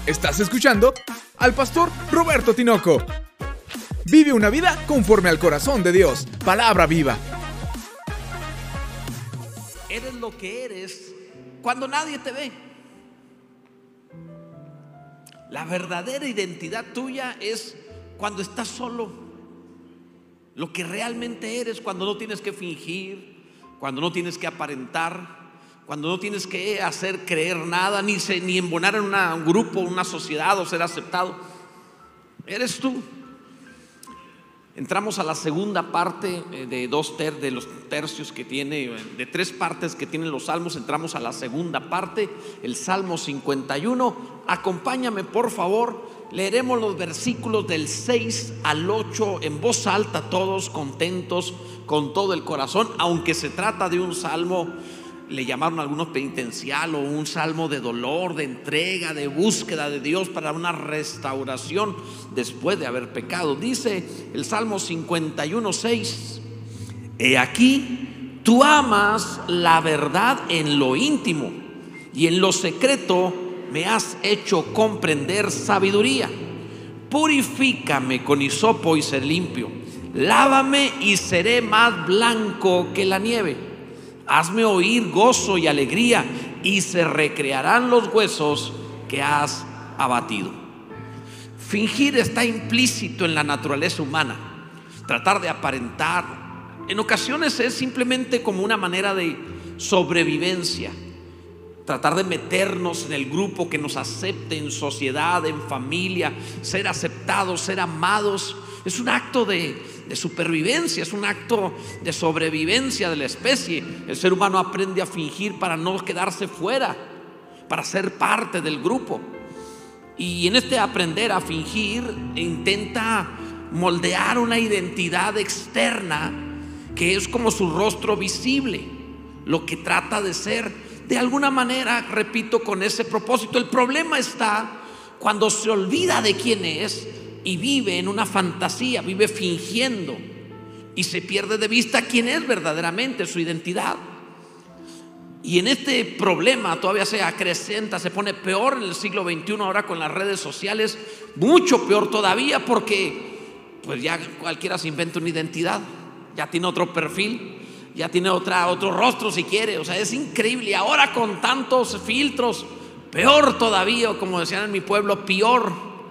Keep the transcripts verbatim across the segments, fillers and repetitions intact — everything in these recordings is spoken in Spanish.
Estás escuchando al pastor Roberto Tinoco. Vive una vida conforme al corazón de Dios. Palabra viva. Eres lo que eres cuando nadie te ve. La verdadera identidad tuya es cuando estás solo. Lo que realmente eres cuando no tienes que fingir, cuando no tienes que aparentar, cuando no tienes que hacer creer nada, ni, se, ni embonar en una, un grupo, una sociedad o ser aceptado. Eres tú. Entramos a la segunda parte de dos ter, de los tercios que tiene, de tres partes que tienen los salmos. Entramos a la segunda parte, el Salmo cincuenta y uno. Acompáñame, por favor. Leeremos los versículos del seis al ocho en voz alta, todos contentos, con todo el corazón. Aunque se trata de un salmo, le llamaron algunos penitencial, o un salmo de dolor, de entrega, de búsqueda de Dios para una restauración después de haber pecado. Dice el Salmo cincuenta y uno, seis: He aquí, tú amas la verdad en lo íntimo, y en lo secreto me has hecho comprender sabiduría. Purifícame con hisopo y seré limpio, lávame y seré más blanco que la nieve. Hazme oír gozo y alegría, y se recrearán los huesos que has abatido. Fingir está implícito en la naturaleza humana. Tratar de aparentar en ocasiones es simplemente como una manera de sobrevivencia. Tratar de meternos en el grupo que nos acepte, en sociedad, en familia, ser aceptados, ser amados, es un acto de, de supervivencia, es un acto de sobrevivencia de la especie. El ser humano aprende a fingir para no quedarse fuera, para ser parte del grupo. Y en este aprender a fingir intenta moldear una identidad externa que es como su rostro visible, lo que trata de ser de alguna manera, repito, con ese propósito. El problema está cuando se olvida de quién es y vive en una fantasía, vive fingiendo, y se pierde de vista quién es verdaderamente, su identidad. Y en este problema todavía se acrecenta, se pone peor en el siglo veintiuno ahora con las redes sociales, mucho peor todavía, porque pues ya cualquiera se inventa una identidad, ya tiene otro perfil, ya tiene otra, otro rostro si quiere. O sea, es increíble. Y ahora con tantos filtros, peor todavía, o como decían en mi pueblo, peor,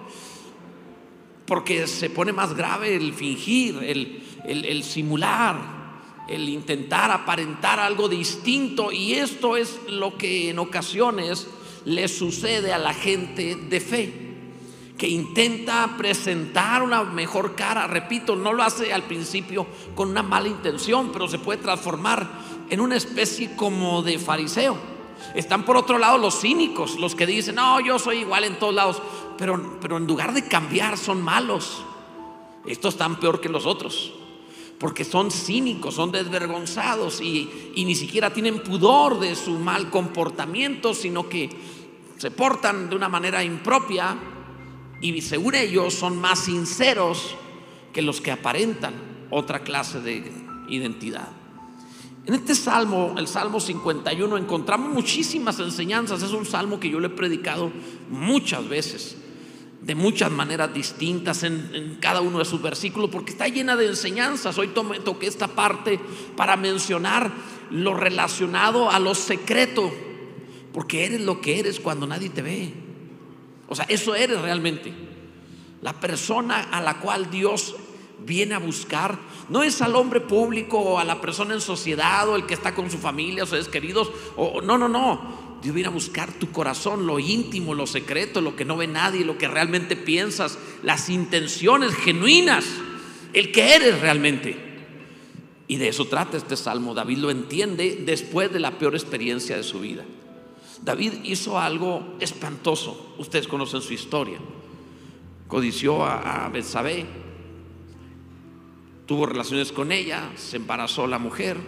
porque se pone más grave el fingir, el, el, el simular, el intentar aparentar algo distinto. Y esto es lo que en ocasiones le sucede a la gente de fe, que intenta presentar una mejor cara. Repito, no lo hace al principio con una mala intención, pero se puede transformar en una especie como de fariseo. Están por otro lado los cínicos, los que dicen: no, yo soy igual en todos lados, pero, pero en lugar de cambiar son malos. Estos están peor que los otros, porque son cínicos, son desvergonzados, y, y ni siquiera tienen pudor de su mal comportamiento, sino que se portan de una manera impropia. Y según ellos son más sinceros que los que aparentan otra clase de identidad. En este salmo, el Salmo cincuenta y uno, encontramos muchísimas enseñanzas. Es un salmo que yo le he predicado muchas veces, de muchas maneras distintas, en, en cada uno de sus versículos, porque está llena de enseñanzas. Hoy tomé, toqué esta parte para mencionar lo relacionado a lo secreto, porque eres lo que eres cuando nadie te ve. O sea, eso eres realmente. La persona a la cual Dios viene a buscar no es al hombre público o a la persona en sociedad o el que está con su familia o sus seres queridos, o, no, no, no. Dios viene a buscar tu corazón, lo íntimo, lo secreto, lo que no ve nadie, lo que realmente piensas, las intenciones genuinas, el que eres realmente. Y de eso trata este salmo. David lo entiende después de la peor experiencia de su vida. David hizo algo espantoso. Ustedes conocen su historia. Codició a, a Betsabé, tuvo relaciones con ella, se embarazó la mujer,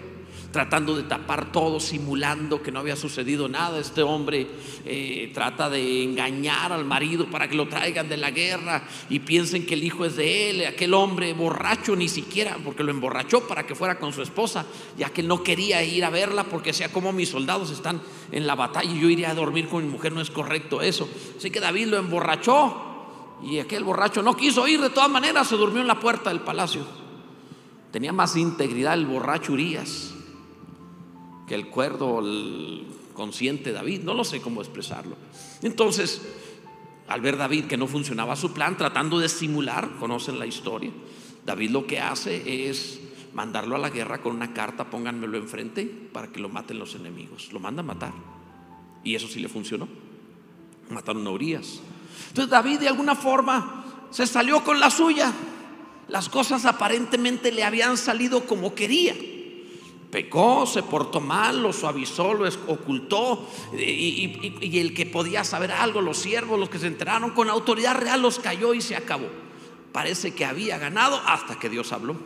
tratando de tapar todo, simulando que no había sucedido nada. Este hombre eh, trata de engañar al marido para que lo traigan de la guerra y piensen que el hijo es de él. Aquel hombre borracho, ni siquiera, porque lo emborrachó para que fuera con su esposa, ya que él no quería ir a verla porque decía: como mis soldados están en la batalla y yo iría a dormir con mi mujer, no es correcto eso. Así que David lo emborrachó y aquel borracho no quiso ir, de todas maneras se durmió en la puerta del palacio. Tenía más integridad el borracho Urías que el cuerdo, el consciente David, no lo sé cómo expresarlo. Entonces, al ver David que no funcionaba su plan, tratando de simular, conocen la historia, David lo que hace es mandarlo a la guerra con una carta: pónganmelo enfrente para que lo maten los enemigos. Lo manda a matar, y eso sí le funcionó. Mataron a Urías. Entonces David de alguna forma se salió con la suya. Las cosas aparentemente le habían salido como quería. Pecó, se portó mal, lo suavizó, lo ocultó, y, y, y el que podía saber algo, los siervos, los que se enteraron con autoridad real, los cayó y se acabó. Parece que había ganado hasta que Dios habló.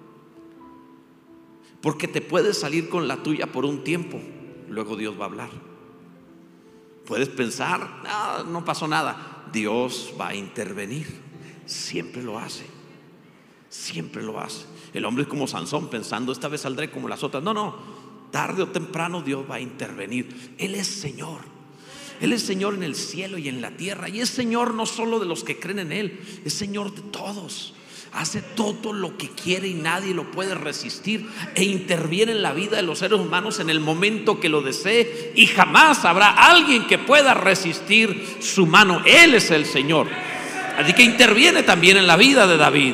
Porque te puedes salir con la tuya por un tiempo, luego Dios va a hablar. Puedes pensar: no, no pasó nada. Dios va a intervenir. Siempre lo hace. Siempre lo hace. El hombre es como Sansón, pensando: esta vez saldré como las otras. No, no, tarde o temprano Dios va a intervenir. Él es Señor. Él es Señor en el cielo y en la tierra. Y es Señor no solo de los que creen en Él, es Señor de todos. Hace todo lo que quiere y nadie lo puede resistir, e interviene en la vida de los seres humanos en el momento que lo desee, y jamás habrá alguien que pueda resistir su mano. Él es el Señor. Así que interviene también en la vida de David.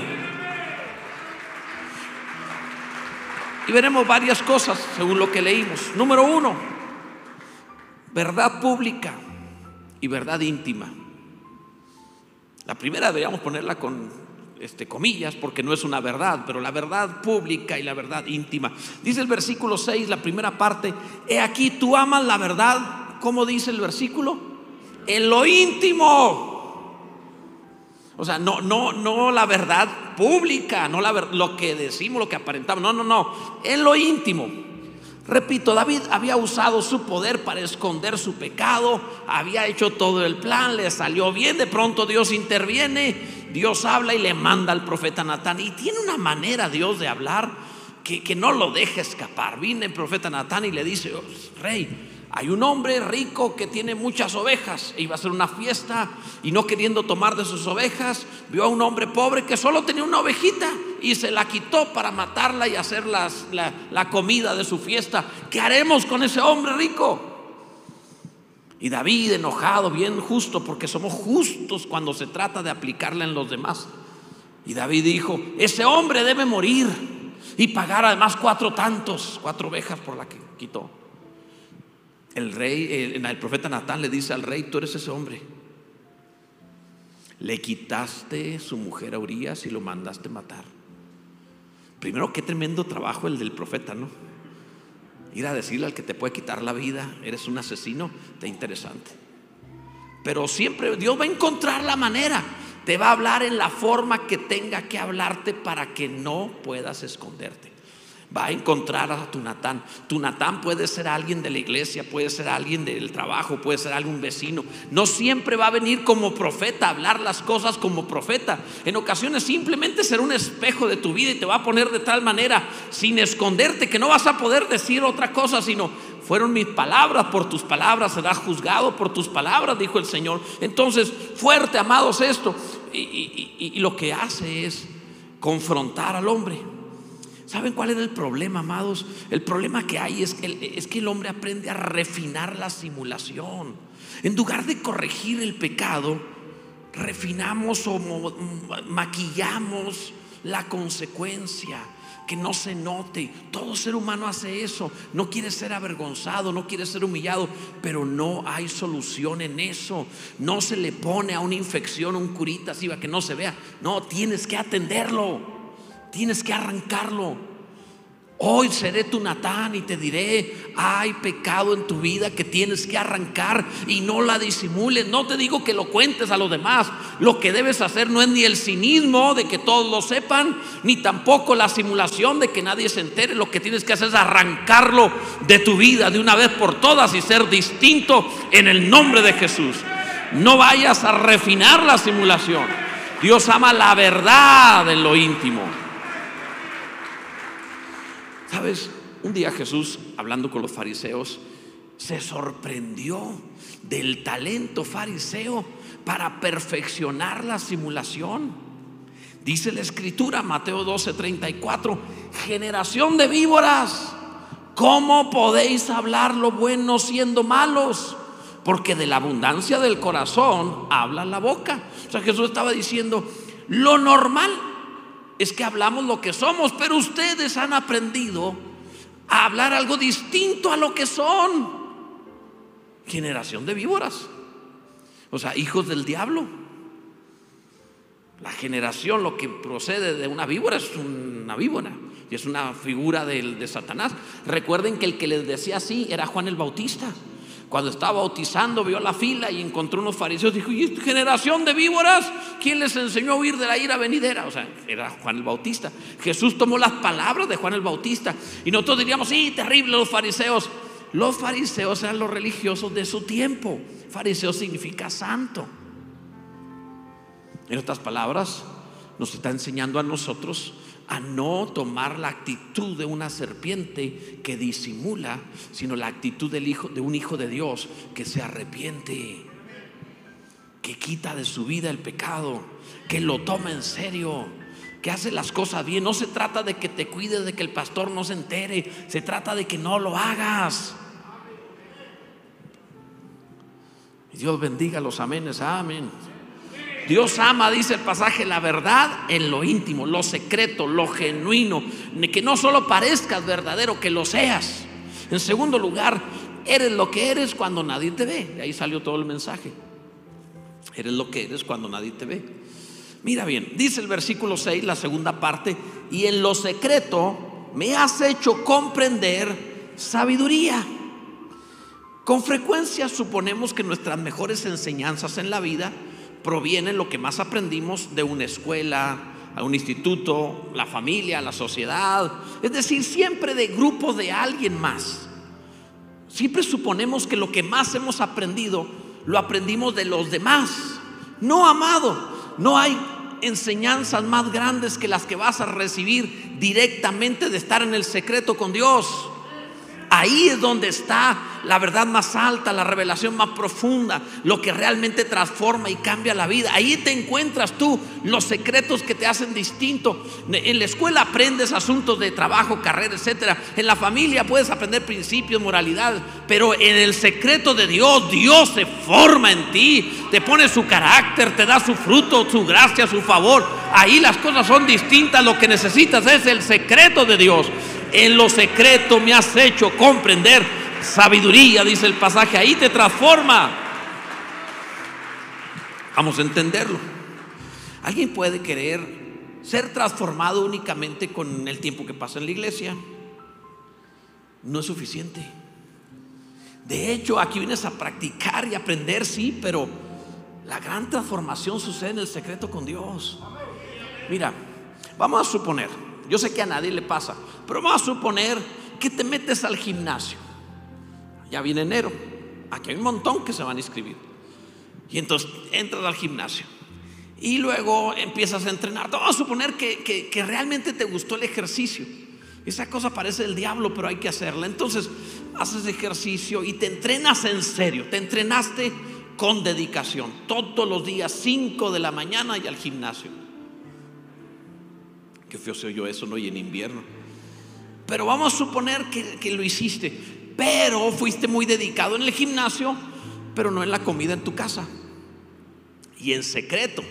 Y veremos varias cosas según lo que leímos. Número uno, verdad pública y verdad íntima. La primera deberíamos ponerla con este, comillas, porque no es una verdad, pero la verdad pública y la verdad íntima. Dice el versículo seis, la primera parte: he aquí, tú amas la verdad. ¿Cómo dice el versículo? En lo íntimo. O sea, no, no, no la verdad pública, no la, lo que decimos, lo que aparentamos. No, no, no, en lo íntimo. Repito, David había usado su poder para esconder su pecado, había hecho todo el plan, le salió bien. De pronto Dios interviene, Dios habla y le manda al profeta Natán. Y tiene una manera Dios de hablar que, que no lo deja escapar. Viene el profeta Natán y le dice: oh, rey, hay un hombre rico que tiene muchas ovejas, e iba a hacer una fiesta, y no queriendo tomar de sus ovejas, vio a un hombre pobre que solo tenía una ovejita y se la quitó para matarla y hacer las, la, la comida de su fiesta. ¿Qué haremos con ese hombre rico? Y David, enojado, bien justo, porque somos justos cuando se trata de aplicarla en los demás, y David dijo: ese hombre debe morir y pagar además cuatro tantos, cuatro ovejas por la que quitó. El rey, el, el profeta Natán le dice al rey: tú eres ese hombre. Le quitaste su mujer a Urías y lo mandaste matar. Primero, qué tremendo trabajo el del profeta, ¿no? Ir a decirle al que te puede quitar la vida: eres un asesino. Está interesante. Pero siempre Dios va a encontrar la manera. Te va a hablar en la forma que tenga que hablarte para que no puedas esconderte. Va a encontrar a tu Natán. Tu Natán puede ser alguien de la iglesia, puede ser alguien del trabajo, puede ser algún vecino. No siempre va a venir como profeta, a hablar las cosas como profeta. En ocasiones simplemente será un espejo de tu vida y te va a poner de tal manera, sin esconderte, que no vas a poder decir otra cosa sino: fueron mis palabras, por tus palabras serás juzgado, por tus palabras, dijo el Señor. Entonces, fuerte, amados, esto. Y, y, y, y lo que hace es confrontar al hombre. ¿Saben cuál es el problema, amados? El problema que hay es que, el, es que el hombre aprende a refinar la simulación. En lugar de corregir el pecado, refinamos o maquillamos la consecuencia, que no se note. Todo ser humano hace eso. No quiere ser avergonzado, no quiere ser humillado, pero no hay solución en eso. No se le pone a una infección un curita así para que no se vea. No, tienes que atenderlo. Tienes que arrancarlo. Hoy seré tu Natán y te diré: hay pecado en tu vida que tienes que arrancar y no la disimules. No te digo que lo cuentes a los demás. Lo que debes hacer no es ni el cinismo de que todos lo sepan, ni tampoco la simulación de que nadie se entere. Lo que tienes que hacer es arrancarlo de tu vida de una vez por todas y ser distinto en el nombre de Jesús. No vayas a refinar la simulación. Dios ama la verdad en lo íntimo. ¿Sabes? Un día Jesús, hablando con los fariseos, se sorprendió del talento fariseo para perfeccionar la simulación. Dice la Escritura, Mateo doce, treinta y cuatro: generación de víboras, ¿cómo podéis hablar lo bueno siendo malos? Porque de la abundancia del corazón habla la boca. O sea, Jesús estaba diciendo: lo normal es que hablamos lo que somos, pero ustedes han aprendido a hablar algo distinto a lo que son. Generación de víboras, o sea, hijos del diablo. La generación, lo que procede de una víbora, es una víbora y es una figura de, de Satanás. Recuerden que el que les decía así era Juan el Bautista. Cuando estaba bautizando, vio la fila y encontró unos fariseos. Dijo: ¿y esta generación de víboras? ¿Quién les enseñó a huir de la ira venidera? O sea, era Juan el Bautista. Jesús tomó las palabras de Juan el Bautista. Y nosotros diríamos: sí, terrible los fariseos. Los fariseos eran los religiosos de su tiempo. Fariseo significa santo. En otras palabras, nos está enseñando a nosotros a no tomar la actitud de una serpiente que disimula, sino la actitud del hijo, de un hijo de Dios que se arrepiente, que quita de su vida el pecado, que lo toma en serio, que hace las cosas bien. No se trata de que te cuides de que el pastor no se entere, se trata de que no lo hagas. Y Dios bendiga los amenes, amén. Dios ama, dice el pasaje, la verdad en lo íntimo, lo secreto, lo genuino, que no solo parezcas verdadero, que lo seas. En segundo lugar, eres lo que eres cuando nadie te ve. De ahí salió todo el mensaje. Eres lo que eres cuando nadie te ve. Mira bien, dice el versículo seis, la segunda parte: y en lo secreto me has hecho comprender sabiduría. Con frecuencia suponemos que nuestras mejores enseñanzas en la vida provienen, lo que más aprendimos, de una escuela, a un instituto, la familia, la sociedad. Es decir, siempre de grupo de alguien más. Siempre suponemos que lo que más hemos aprendido lo aprendimos de los demás. No, amado, no hay enseñanzas más grandes que las que vas a recibir directamente de estar en el secreto con Dios. Ahí es donde está la verdad más alta, la revelación más profunda, lo que realmente transforma y cambia la vida. Ahí te encuentras tú los secretos que te hacen distinto. En la escuela aprendes asuntos de trabajo, carrera, etcétera. En la familia puedes aprender principios, moralidad. Pero en el secreto de Dios, Dios se forma en ti, te pone su carácter, te da su fruto, su gracia, su favor. Ahí las cosas son distintas. Lo que necesitas es el secreto de Dios. En lo secreto me has hecho comprender sabiduría, dice el pasaje. Ahí te transforma. Vamos a entenderlo. ¿Alguien puede querer ser transformado únicamente con el tiempo que pasa en la iglesia? No es suficiente. De hecho, aquí vienes a practicar y aprender, sí, pero la gran transformación sucede en el secreto con Dios. Mira, vamos a suponer, yo sé que a nadie le pasa, pero vamos a suponer que te metes al gimnasio. Ya viene enero, aquí hay un montón que se van a inscribir. Y entonces entras al gimnasio y luego empiezas a entrenar. Vamos a suponer que, que, que realmente te gustó el ejercicio. Esa cosa parece del diablo, pero hay que hacerla. Entonces haces ejercicio y te entrenas en serio. Te entrenaste con dedicación todos los días, cinco de la mañana y al gimnasio. Qué feo se oyó eso, ¿no? Y en invierno. Pero vamos a suponer que, que lo hiciste, pero fuiste muy dedicado en el gimnasio, pero no en la comida en tu casa. Y en secreto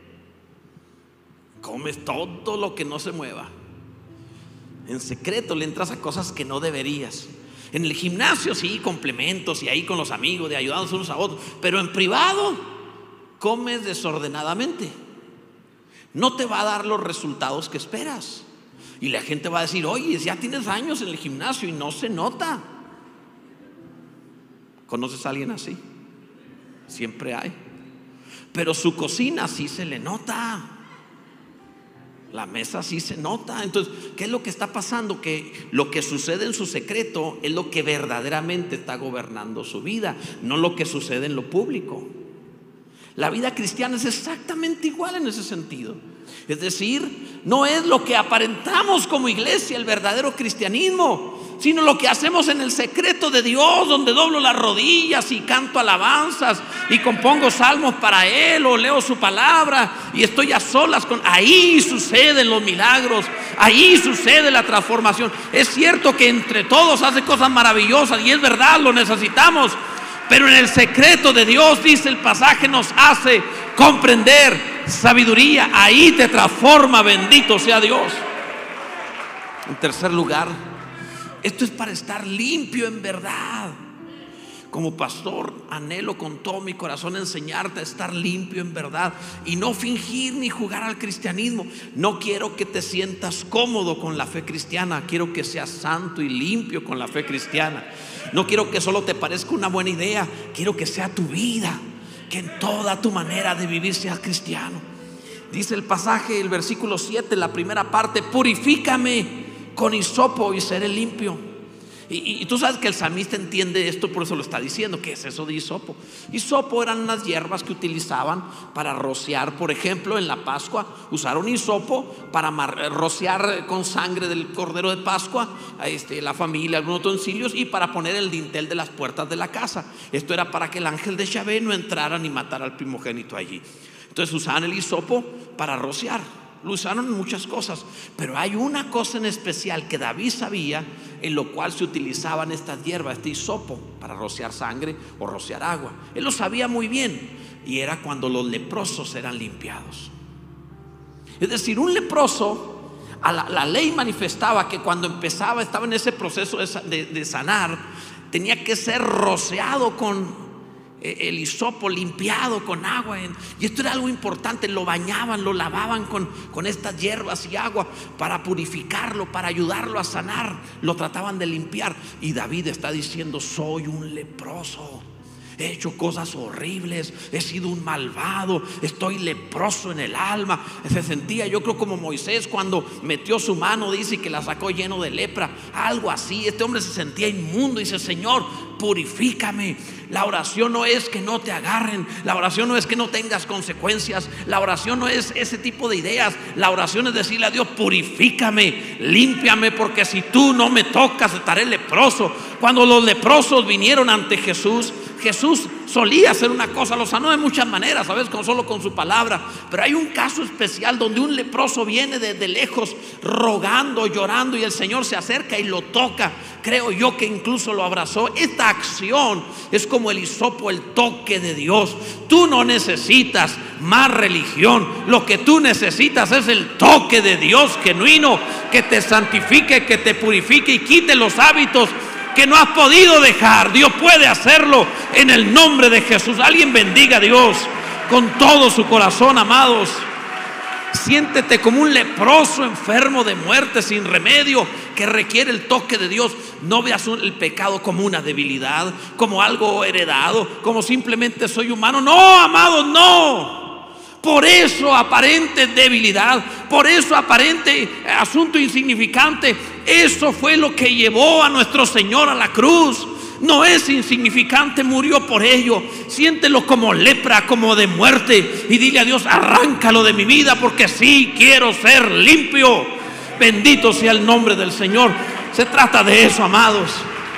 comes todo lo que no se mueva. En secreto le entras a cosas que no deberías. En el gimnasio sí, complementos y ahí con los amigos, de ayudarnos unos a otros. Pero en privado comes desordenadamente. No te va a dar los resultados que esperas. Y la gente va a decir: oye, ya tienes años en el gimnasio y no se nota. ¿Conoces a alguien así? Siempre hay. Pero su cocina sí se le nota, la mesa sí se nota. Entonces, ¿qué es lo que está pasando? Que lo que sucede en su secreto es lo que verdaderamente está gobernando su vida, no lo que sucede en lo público. La vida cristiana es exactamente igual en ese sentido. Es decir, no es lo que aparentamos como iglesia el verdadero cristianismo, sino lo que hacemos en el secreto de Dios, donde doblo las rodillas y canto alabanzas y compongo salmos para Él, o leo su palabra y estoy a solas con... Ahí suceden los milagros, ahí sucede la transformación. Es cierto que entre todos hace cosas maravillosas, y es verdad, lo necesitamos, pero en el secreto de Dios, dice el pasaje, nos hace comprender sabiduría. Ahí te transforma, bendito sea Dios. En tercer lugar, esto es para estar limpio en verdad. Como pastor, anhelo con todo mi corazón enseñarte a estar limpio en verdad y no fingir ni jugar al cristianismo. No quiero que te sientas cómodo con la fe cristiana, quiero que seas santo y limpio con la fe cristiana. No quiero que solo te parezca una buena idea, quiero que sea tu vida, que en toda tu manera de vivir seas cristiano. Dice el pasaje, el versículo siete, la primera parte: purifícame con hisopo y seré limpio. Y, y, y tú sabes que el salmista entiende esto, por eso lo está diciendo. ¿Qué es eso de hisopo? Hisopo eran unas hierbas que utilizaban para rociar. Por ejemplo, en la Pascua usaron hisopo para mar, rociar con sangre del cordero de Pascua este, la familia, algunos utensilios, y para poner el dintel de las puertas de la casa. Esto era para que el ángel de Yahvé no entrara ni matara al primogénito allí. Entonces usaban el hisopo para rociar. Lo usaron en muchas cosas, pero hay una cosa en especial que David sabía, en lo cual se utilizaban estas hierbas, este hisopo, para rociar sangre o rociar agua. Él lo sabía muy bien, y era cuando los leprosos eran limpiados. Es decir, un leproso, a la, la ley manifestaba que cuando empezaba, estaba en ese proceso de, de, de sanar, tenía que ser rociado con el hisopo, limpiado con agua. Y esto era algo importante. Lo bañaban, lo lavaban con, con estas hierbas y agua para purificarlo, para ayudarlo a sanar. Lo trataban de limpiar. Y David está diciendo: soy un leproso, he hecho cosas horribles, he sido un malvado, estoy leproso en el alma. Se sentía, yo creo, como Moisés cuando metió su mano, dice que la sacó lleno de lepra, algo así. Este hombre se sentía inmundo y dice: Señor, purifícame. La oración no es que no te agarren, la oración no es que no tengas consecuencias, la oración no es ese tipo de ideas. La oración es decirle a Dios: purifícame, límpiame, porque si tú no me tocas estaré leproso. Cuando los leprosos vinieron ante Jesús, Jesús solía hacer una cosa, lo sanó de muchas maneras, ¿sabes? Con, solo con su palabra. Pero hay un caso especial donde un leproso viene desde lejos rogando, llorando, y el Señor se acerca y lo toca. Creo yo que incluso lo abrazó. Esta acción es como el hisopo, el toque de Dios. Tú no necesitas más religión, lo que tú necesitas es el toque de Dios genuino, que te santifique, que te purifique y quite los hábitos que no has podido dejar. Dios puede hacerlo en el nombre de Jesús. Alguien bendiga a Dios con todo su corazón, amados. Siéntete como un leproso enfermo de muerte sin remedio, que requiere el toque de Dios. No veas el pecado como una debilidad, como algo heredado, como simplemente soy humano. No, amados, no. Por eso aparente debilidad, por eso aparente asunto insignificante, eso fue lo que llevó a nuestro Señor a la cruz. No es insignificante, murió por ello. Siéntelo como lepra, como de muerte, y dile a Dios: arráncalo de mi vida, porque sí quiero ser limpio. Bendito sea el nombre del Señor. Se trata de eso, amados.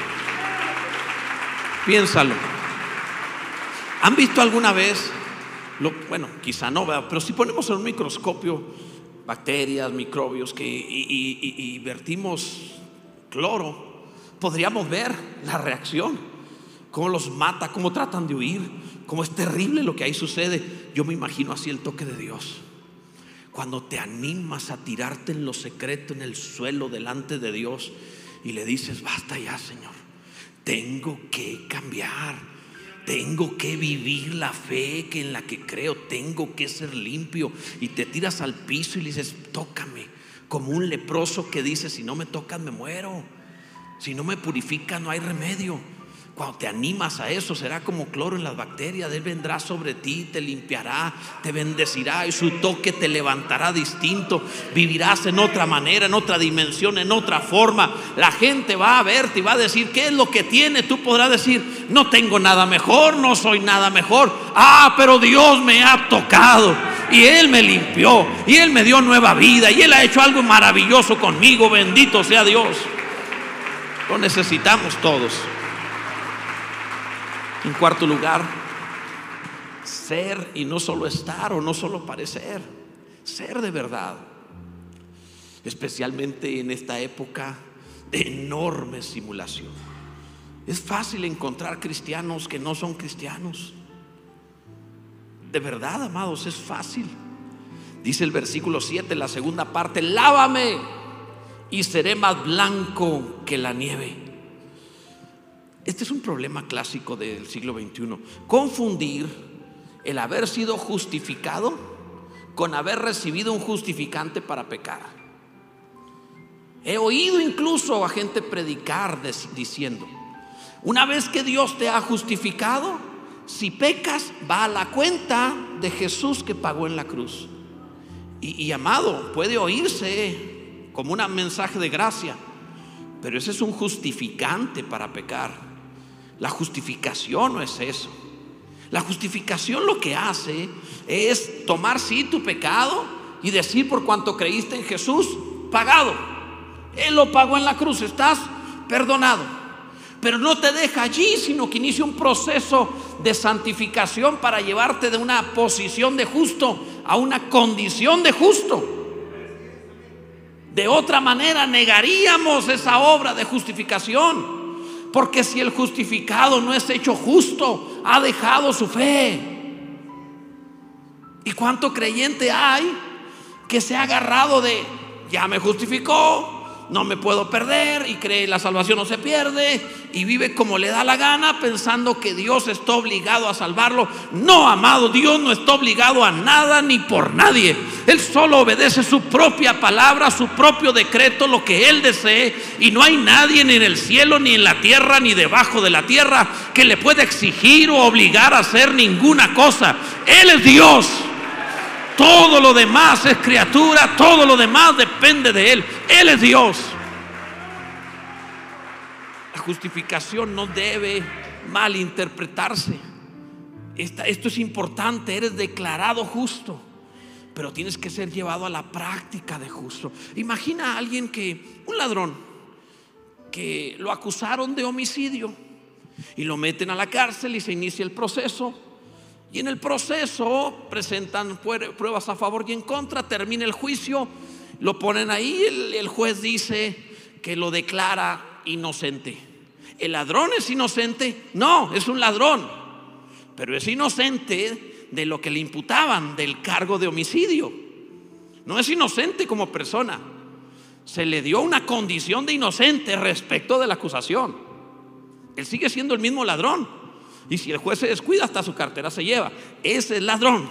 Piénsalo. ¿Han visto alguna vez? Lo, bueno, quizá no, pero si ponemos en un microscopio bacterias, microbios que, y, y, y, y vertimos cloro, podríamos ver la reacción, cómo los mata, cómo tratan de huir, cómo es terrible lo que ahí sucede. Yo me imagino así el toque de Dios. Cuando te animas a tirarte en lo secreto, en el suelo delante de Dios, y le dices: basta ya, Señor, tengo que cambiar. Tengo que vivir la fe que en la que creo, tengo que ser limpio. Y te tiras al piso y le dices: tócame como un leproso que dice: si no me tocan me muero, si no me purifican no hay remedio. Cuando te animas a eso, será como cloro en las bacterias. Él vendrá sobre ti, te limpiará, te bendecirá, y su toque te levantará distinto. Vivirás en otra manera, en otra dimensión, en otra forma. La gente va a verte y va a decir: ¿qué es lo que tiene? Tú podrás decir: no tengo nada mejor, no soy nada mejor. Ah, pero Dios me ha tocado y Él me limpió y Él me dio nueva vida y Él ha hecho algo maravilloso conmigo. Bendito sea Dios. Lo necesitamos todos. En cuarto lugar, ser y no solo estar, o no solo parecer, ser de verdad. Especialmente en esta época de enorme simulación. Es fácil encontrar cristianos que no son cristianos. De verdad, amados, es fácil. Dice el versículo siete, la segunda parte: lávame y seré más blanco que la nieve. Este es un problema clásico del siglo veintiuno: confundir el haber sido justificado con haber recibido un justificante para pecar. He oído incluso a gente predicar diciendo: una vez que Dios te ha justificado, si pecas va a la cuenta de Jesús que pagó en la cruz. Y, y amado, puede oírse como un mensaje de gracia, pero ese es un justificante para pecar. La justificación no es eso. La justificación lo que hace es tomar sí tu pecado y decir: por cuanto creíste en Jesús, pagado. Él lo pagó en la cruz, estás perdonado. Pero no te deja allí, sino que inicia un proceso de santificación para llevarte de una posición de justo a una condición de justo. De otra manera negaríamos esa obra de justificación. Porque si el justificado no es hecho justo, ha dejado su fe. ¿Y cuánto creyente hay que se ha agarrado de: ya me justificó, no me puedo perder, y cree la salvación no se pierde, y vive como le da la gana pensando que Dios está obligado a salvarlo? No, amado, Dios no está obligado a nada ni por nadie. Él solo obedece su propia palabra, su propio decreto, lo que Él desee, y no hay nadie ni en el cielo, ni en la tierra, ni debajo de la tierra que le pueda exigir o obligar a hacer ninguna cosa. Él es Dios. Todo lo demás es criatura, todo lo demás depende de Él. Él es Dios. La justificación no debe malinterpretarse. Esta, esto es importante. Eres declarado justo, pero tienes que ser llevado a la práctica de justo. Imagina a alguien que, un ladrón, que lo acusaron de homicidio y lo meten a la cárcel y se inicia el proceso. Y en el proceso presentan pruebas a favor y en contra, termina el juicio, lo ponen ahí, el, el juez dice que lo declara inocente. ¿El ladrón es inocente? No, es un ladrón, pero es inocente de lo que le imputaban, del cargo de homicidio. No es inocente como persona. Se le dio una condición de inocente respecto de la acusación. Él sigue siendo el mismo ladrón. Y si el juez se descuida, hasta su cartera se lleva. Ese es ladrón.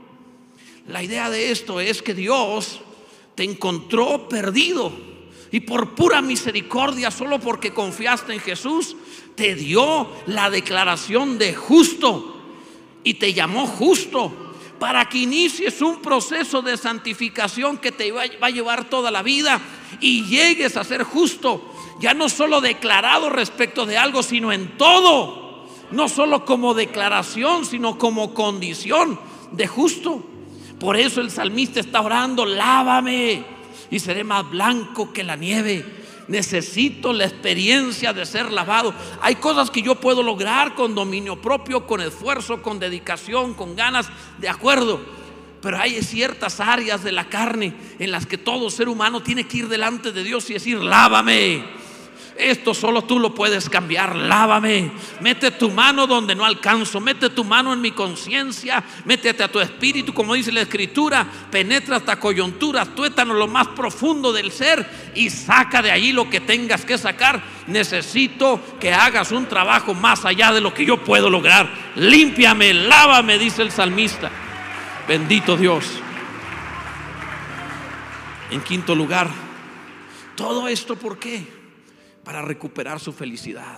La idea de esto es que Dios te encontró perdido, y por pura misericordia, solo porque confiaste en Jesús, te dio la declaración de justo y te llamó justo, para que inicies un proceso de santificación que te va a llevar toda la vida y llegues a ser justo, ya no solo declarado respecto de algo, sino en todo. No solo como declaración, sino como condición de justo. Por eso el salmista está orando: lávame y seré más blanco que la nieve. Necesito la experiencia de ser lavado. Hay cosas que yo puedo lograr con dominio propio, con esfuerzo, con dedicación, con ganas, de acuerdo. Pero hay ciertas áreas de la carne en las que todo ser humano tiene que ir delante de Dios y decir: lávame. Esto solo tú lo puedes cambiar. Lávame. Mete tu mano donde no alcanzo. Mete tu mano en mi conciencia. Métete a tu espíritu, como dice la escritura. Penetra hasta coyunturas, tuétanos, lo más profundo del ser, y saca de allí lo que tengas que sacar. Necesito que hagas un trabajo más allá de lo que yo puedo lograr. Límpiame, lávame, dice el salmista. Bendito Dios. En quinto lugar, todo esto ¿por qué? Para recuperar su felicidad.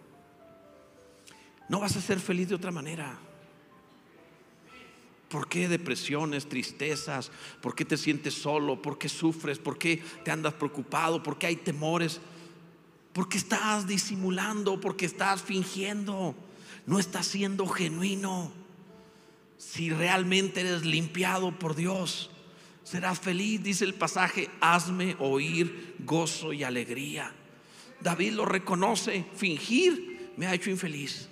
No vas a ser feliz de otra manera. ¿Por qué depresiones, tristezas? ¿Por qué te sientes solo? ¿Por qué sufres? ¿Por qué te andas preocupado? ¿Por qué hay temores? Porque estás disimulando, porque estás fingiendo, no estás siendo genuino. Si realmente eres limpiado por Dios, serás feliz. Dice el pasaje: hazme oír gozo y alegría. David lo reconoce: fingir me ha hecho infeliz.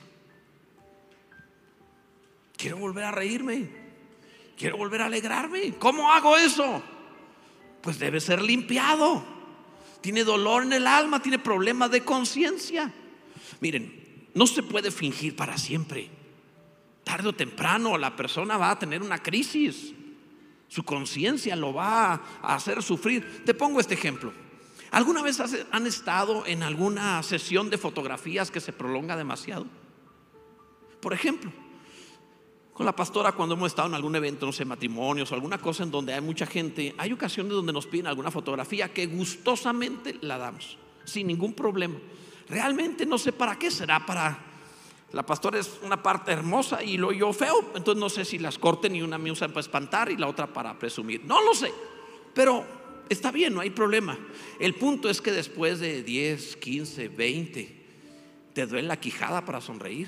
Quiero volver a reírme, quiero volver a alegrarme. ¿Cómo hago eso? Pues debe ser limpiado. Tiene dolor en el alma, tiene problemas de conciencia. Miren, no se puede fingir para siempre. Tarde o temprano la persona va a tener una crisis. Su conciencia lo va a hacer sufrir. Te pongo este ejemplo. ¿Alguna vez han estado en alguna sesión de fotografías que se prolonga demasiado? Por ejemplo, con la pastora, cuando hemos estado en algún evento, no sé, matrimonios o alguna cosa en donde hay mucha gente, hay ocasiones donde nos piden alguna fotografía que gustosamente la damos, sin ningún problema. Realmente no sé para qué será. Para la pastora es una parte hermosa y lo yo feo, entonces no sé si las corten y una me usan para espantar y la otra para presumir. No lo sé, pero está bien, no hay problema. El punto es que después de diez, quince, veinte, te duele la quijada para sonreír.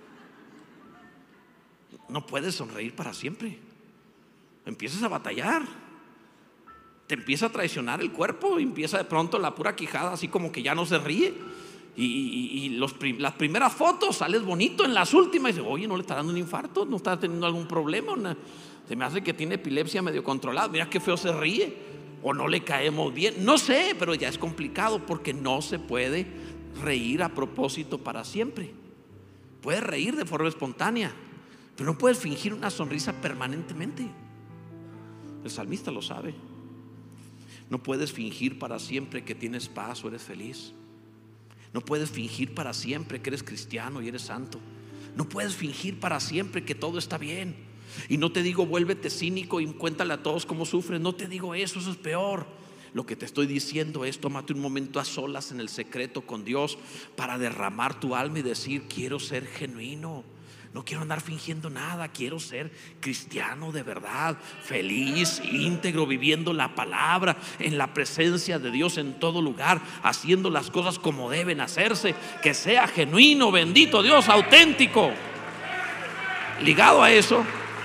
No puedes sonreír para siempre. Empiezas a batallar. Te empieza a traicionar el cuerpo. Y empieza de pronto la pura quijada así como que ya no se ríe. Y, y, y los, las primeras fotos sales bonito. En las últimas dices: oye, ¿no le está dando un infarto? ¿No está teniendo algún problema? ¿No? Se me hace que tiene epilepsia medio controlada. Mira qué feo se ríe. O no le caemos bien. No sé, pero ya es complicado, porque no se puede reír a propósito para siempre. Puedes reír de forma espontánea, pero no puedes fingir una sonrisa permanentemente. El salmista lo sabe. No puedes fingir para siempre que tienes paz o eres feliz. No puedes fingir para siempre que eres cristiano y eres santo. No puedes fingir para siempre que todo está bien. Y no te digo vuélvete cínico y cuéntale a todos cómo sufres. No te digo eso, eso es peor. Lo que te estoy diciendo es: tómate un momento a solas en el secreto con Dios para derramar tu alma y decir: quiero ser genuino. No quiero andar fingiendo nada. Quiero ser cristiano de verdad, feliz, íntegro, viviendo la palabra, en la presencia de Dios en todo lugar, haciendo las cosas como deben hacerse. Que sea genuino, bendito Dios, auténtico. Ligado a eso,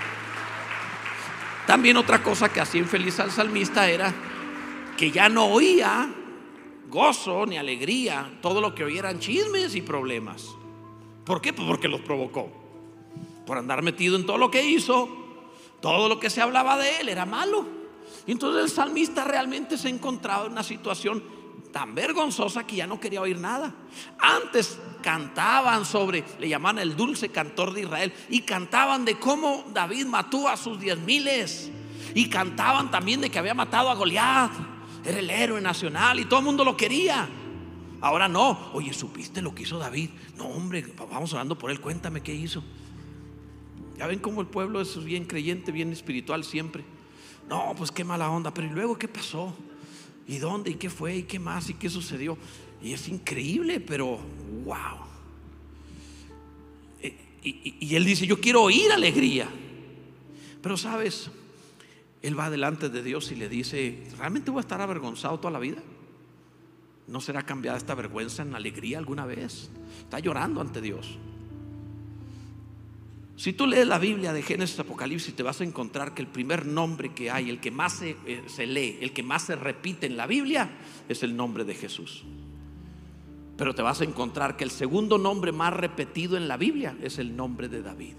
también otra cosa que hacía infeliz al salmista era que ya no oía gozo ni alegría. Todo lo que oía eran chismes y problemas. ¿Por qué? Pues porque los provocó. Por andar metido en todo lo que hizo, todo lo que se hablaba de él era malo. Y entonces el salmista realmente se encontraba en una situación tan vergonzosa que ya no quería oír nada. Antes cantaban sobre, le llamaban el dulce cantor de Israel, y cantaban de cómo David mató a sus diez miles, y cantaban también de que había matado a Goliat. Era el héroe nacional y todo el mundo lo quería. Ahora no. Oye, ¿supiste lo que hizo David? No, hombre, vamos orando por él, cuéntame qué hizo. Ya ven cómo el pueblo es bien creyente, bien espiritual siempre. No, pues qué mala onda. Pero ¿y luego qué pasó? ¿Y dónde? ¿Y qué fue? ¿Y qué más? ¿Y qué sucedió? Y es increíble, pero wow. Y, y, y él dice: yo quiero oír alegría. Pero sabes, él va delante de Dios y le dice: ¿realmente voy a estar avergonzado toda la vida? ¿No será cambiada esta vergüenza en alegría alguna vez? Está llorando ante Dios. Si tú lees la Biblia de Génesis a Apocalipsis, te vas a encontrar que el primer nombre que hay, el que más se, eh, se lee, el que más se repite en la Biblia, es el nombre de Jesús. Pero te vas a encontrar que el segundo nombre más repetido en la Biblia es el nombre de David.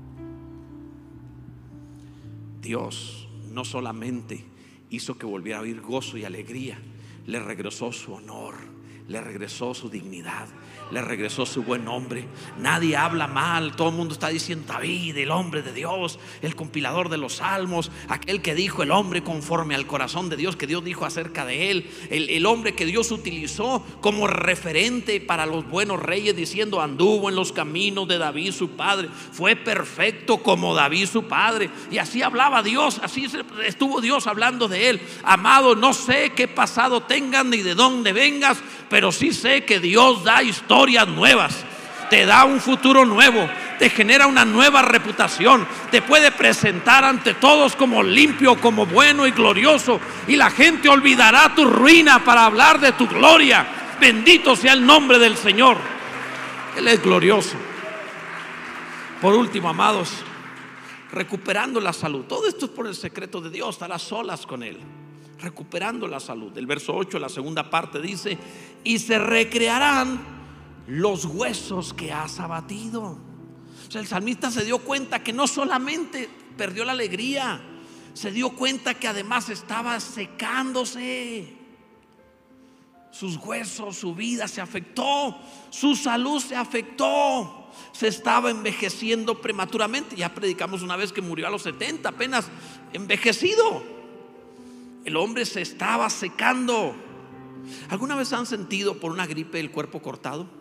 Dios no solamente hizo que volviera a oír gozo y alegría, le regresó su honor, le regresó su dignidad, le regresó su buen nombre. Nadie habla mal, todo el mundo está diciendo David, el hombre de Dios, el compilador de los salmos, aquel que dijo el hombre conforme al corazón de Dios, que Dios dijo acerca de él, el, el hombre que Dios utilizó como referente para los buenos reyes, diciendo anduvo en los caminos de David su padre, fue perfecto como David su padre. Y así hablaba Dios, así estuvo Dios hablando de él. Amado, no sé qué pasado tengan ni de dónde vengas, pero sí sé que Dios da historias nuevas, te da un futuro nuevo, te genera una nueva reputación, te puede presentar ante todos como limpio, como bueno y glorioso, y la gente olvidará tu ruina para hablar de tu gloria. Bendito sea el nombre del Señor, Él es glorioso. Por último, amados, recuperando la salud. Todo esto es por el secreto de Dios, estar a solas con Él, recuperando la salud. El verso ocho, la segunda parte dice: y se recrearán los huesos que has abatido. O sea, el salmista se dio cuenta que no solamente perdió la alegría, se dio cuenta que además estaba secándose. Sus huesos, su vida se afectó, su salud se afectó, se estaba envejeciendo prematuramente. Ya predicamos una vez que murió a los setenta, apenas envejecido. El hombre se estaba secando. ¿Alguna vez han sentido por una gripe el cuerpo cortado?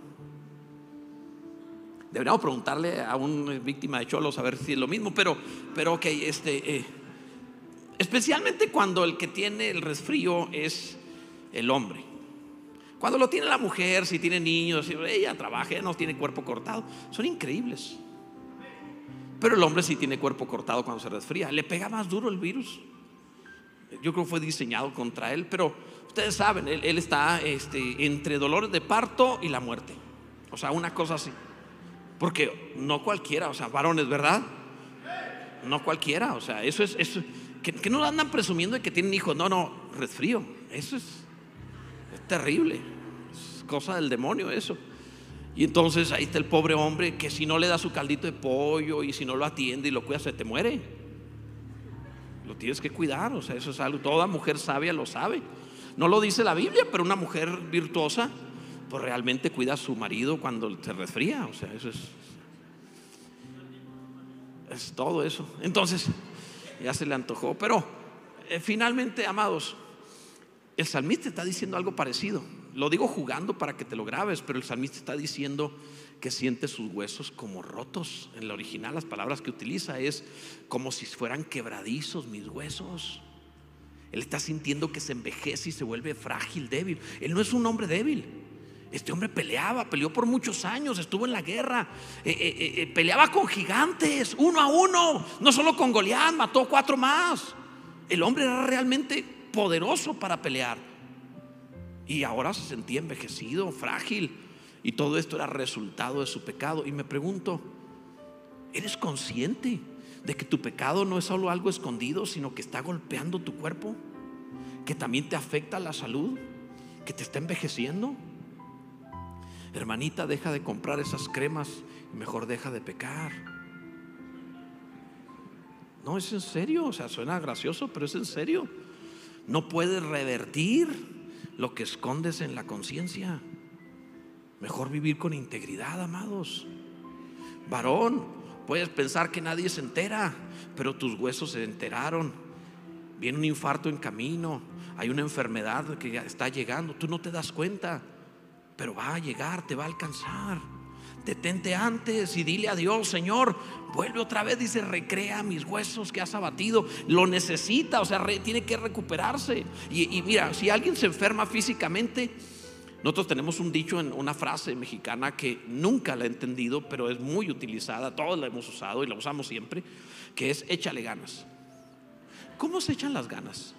Deberíamos preguntarle a una víctima de cholos a ver si es lo mismo, pero, pero ok, este, eh, especialmente cuando el que tiene el resfrío es el hombre. Cuando lo tiene la mujer, si tiene niños, si ella trabaja, ella no tiene cuerpo cortado, son increíbles. Pero el hombre sí tiene cuerpo cortado cuando se resfría, le pega más duro el virus. Yo creo que fue diseñado contra él, pero ustedes saben, él, él está este, entre dolores de parto y la muerte. O sea, una cosa así. Porque no cualquiera, o sea, varones, ¿verdad? No cualquiera, o sea, eso es, eso, que, que no andan presumiendo de que tienen hijos. No, no, resfrío, eso es, es terrible, es cosa del demonio eso. Y entonces ahí está el pobre hombre que si no le da su caldito de pollo y si no lo atiende y lo cuida, se te muere. Lo tienes que cuidar, o sea, eso es algo, toda mujer sabia lo sabe. No lo dice la Biblia, pero una mujer virtuosa pues realmente cuida a su marido cuando se resfría. O sea, eso es, es todo eso. Entonces ya se le antojó. Pero eh, finalmente, amados, el salmista está diciendo algo parecido. Lo digo jugando para que te lo grabes, pero el salmista está diciendo que siente sus huesos como rotos. En la original las palabras que utiliza es como si fueran quebradizos mis huesos. Él está sintiendo que se envejece y se vuelve frágil, débil. Él no es un hombre débil. Este hombre peleaba, peleó por muchos años, estuvo en la guerra, eh, eh, eh, peleaba con gigantes, uno a uno, no solo con Goliat, mató cuatro más. El hombre era realmente poderoso para pelear. Y ahora se sentía envejecido, frágil. Y todo esto era resultado de su pecado. Y me pregunto, ¿eres consciente de que tu pecado no es solo algo escondido, sino que está golpeando tu cuerpo? Que también te afecta la salud, que te está envejeciendo. Hermanita, deja de comprar esas cremas y mejor deja de pecar. No, es en serio, o sea, suena gracioso, pero es en serio. No puedes revertir lo que escondes en la conciencia. Mejor vivir con integridad, amados. Varón, puedes pensar que nadie se entera, pero tus huesos se enteraron. Viene un infarto en camino, hay una enfermedad que ya está llegando, tú no te das cuenta, pero va a llegar, te va a alcanzar. Detente antes y dile a Dios: Señor, vuelve otra vez. Dice, recrea mis huesos que has abatido. Lo necesita, o sea, re, tiene que recuperarse. Y, y mira, si alguien se enferma físicamente, nosotros tenemos un dicho, en una frase mexicana que nunca la he entendido, pero es muy utilizada, todos la hemos usado y la usamos siempre, que es échale ganas. ¿Cómo se echan las ganas?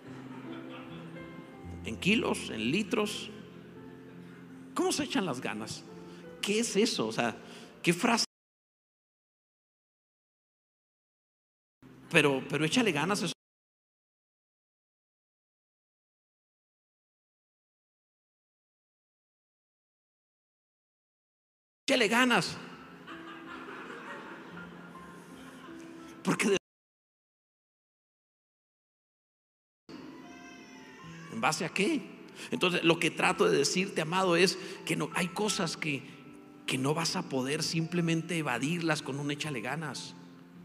¿En kilos? ¿En litros? ¿Cómo se echan las ganas? ¿Qué es eso? O sea, ¿qué frase? Pero, pero échale ganas. Eso. Échale ganas. Porque de... ¿en base a qué? Entonces lo que trato de decirte, amado, es que no, hay cosas que, que no vas a poder simplemente evadirlas con un échale ganas,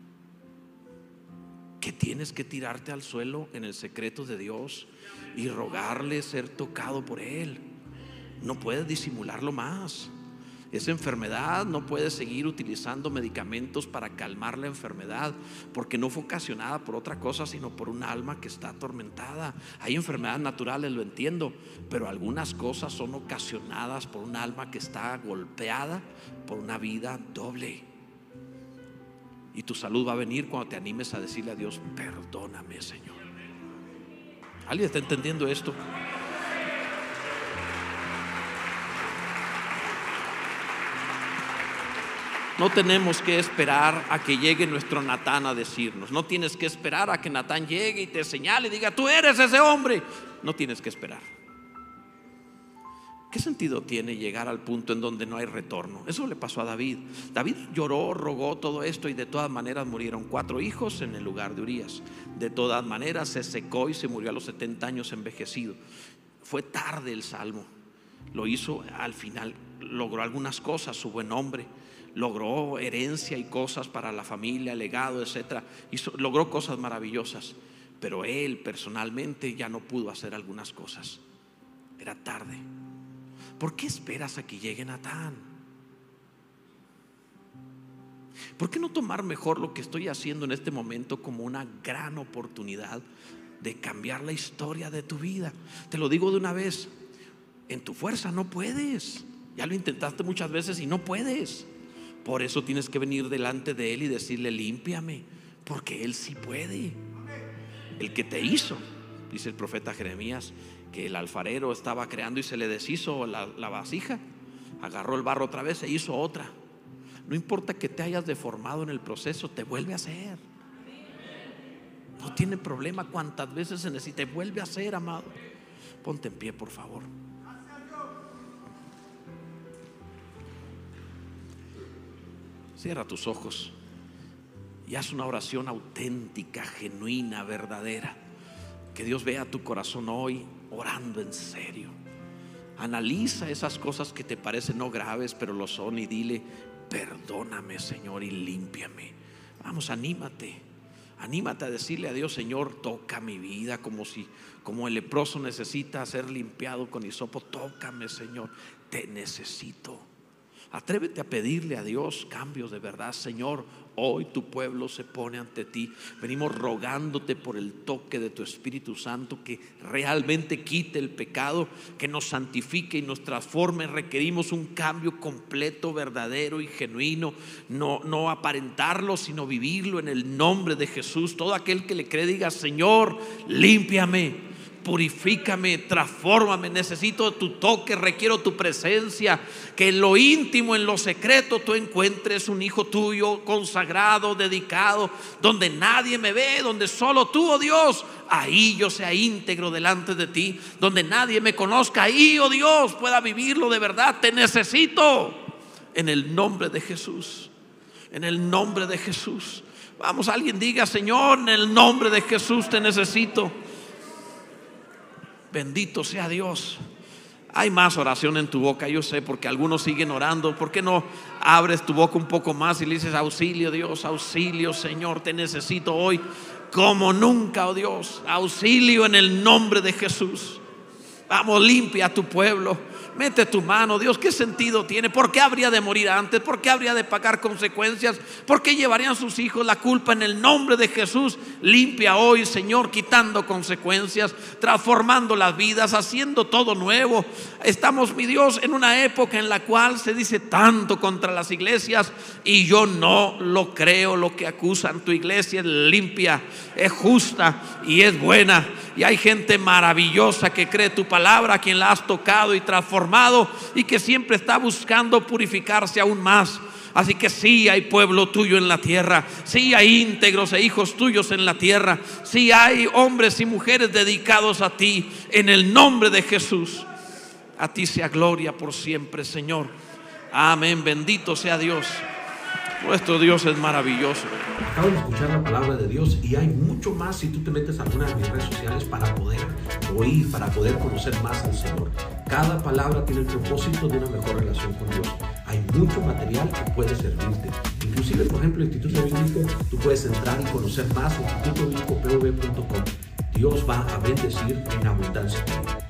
que tienes que tirarte al suelo en el secreto de Dios y rogarle ser tocado por Él. No puedes disimularlo más. Esa enfermedad no puedes seguir utilizando medicamentos para calmar la enfermedad, porque no fue ocasionada por otra cosa, sino por un alma que está atormentada. Hay enfermedades naturales, lo entiendo, pero algunas cosas son ocasionadas por un alma que está golpeada por una vida doble. Y tu salud va a venir cuando te animes a decirle a Dios: perdóname, Señor. ¿Alguien está entendiendo esto? No tenemos que esperar a que llegue nuestro Natán a decirnos. No tienes que esperar a que Natán llegue y te señale y diga: tú eres ese hombre. No tienes que esperar. ¿Qué sentido tiene llegar al punto en donde no hay retorno? Eso le pasó a David. David lloró, rogó todo esto, y de todas maneras murieron cuatro hijos en el lugar de Urías. De todas maneras se secó y se murió a los setenta años envejecido. Fue tarde el salmo. Lo hizo al final. Logró algunas cosas, su buen nombre. Logró herencia y cosas para la familia, legado, etcétera. Hizo, logró cosas maravillosas. Pero él personalmente ya no pudo hacer algunas cosas. Era tarde. ¿Por qué esperas a que llegue Natán? ¿Por qué no tomar mejor lo que estoy haciendo en este momento como una gran oportunidad de cambiar la historia de tu vida? Te lo digo de una vez: en tu fuerza no puedes. Ya lo intentaste muchas veces y no puedes. Por eso tienes que venir delante de Él y decirle: límpiame, porque Él sí puede. El que te hizo, dice el profeta Jeremías, que el alfarero estaba creando y se le deshizo la, la vasija, agarró el barro otra vez e hizo otra. No importa que te hayas deformado en el proceso, te vuelve a hacer. No tiene problema cuántas veces se necesite, vuelve a hacer, amado. Ponte en pie, por favor. Cierra tus ojos y haz una oración auténtica, genuina, verdadera. Que Dios vea tu corazón hoy orando en serio. Analiza esas cosas que te parecen no graves, pero lo son, y dile: perdóname, Señor, y límpiame. Vamos, anímate. Anímate a decirle a Dios: Señor, toca mi vida, como si, como el leproso necesita ser limpiado con hisopo. Tócame, Señor, te necesito. Atrévete a pedirle a Dios cambios de verdad. Señor, hoy tu pueblo se pone ante ti. Venimos rogándote por el toque de tu Espíritu Santo, que realmente quite el pecado, que nos santifique y nos transforme. Requerimos un cambio completo, verdadero y genuino. No, no aparentarlo, sino vivirlo en el nombre de Jesús. Todo aquel que le cree diga: Señor, límpiame, purifícame, transfórmame. Necesito tu toque, requiero tu presencia. Que en lo íntimo, en lo secreto, tú encuentres un hijo tuyo consagrado, dedicado, donde nadie me ve, donde solo tú, oh Dios, ahí yo sea íntegro delante de ti. Donde nadie me conozca, ahí, oh Dios, pueda vivirlo de verdad. Te necesito, en el nombre de Jesús. En el nombre de Jesús. Vamos, alguien diga: Señor, en el nombre de Jesús te necesito. Bendito sea Dios. Hay más oración en tu boca, yo sé, porque algunos siguen orando. ¿Por qué no abres tu boca un poco más y le dices: auxilio, Dios, auxilio, Señor, te necesito hoy como nunca, oh Dios. Auxilio en el nombre de Jesús. Vamos, limpia a tu pueblo. Mete tu mano, Dios. ¿Qué sentido tiene? ¿Por qué habría de morir antes? ¿Por qué habría de pagar consecuencias? ¿Por qué llevarían sus hijos la culpa? En el nombre de Jesús, limpia hoy, Señor, quitando consecuencias, transformando las vidas, haciendo todo nuevo. Estamos, mi Dios, en una época en la cual se dice tanto contra las iglesias, y yo no lo creo. Lo que acusan, tu iglesia es limpia, es justa y es buena. Y hay gente maravillosa que cree tu palabra, a quien la has tocado y transformado, y que siempre está buscando purificarse aún más. Así que sí hay pueblo tuyo en la tierra, sí hay íntegros e hijos tuyos en la tierra, sí hay hombres y mujeres dedicados a ti, en el nombre de Jesús. A ti sea gloria por siempre, Señor. Amén, bendito sea Dios. Nuestro Dios es maravilloso. Acabo de escuchar la palabra de Dios y hay mucho más si tú te metes a alguna de mis redes sociales para poder oír, para poder conocer más al Señor. Cada palabra tiene el propósito de una mejor relación con Dios. Hay mucho material que puede servirte. Inclusive, por ejemplo, el Instituto Bíblico, tú puedes entrar y conocer más en instituto bíblico p v punto com. Dios va a bendecir en abundancia.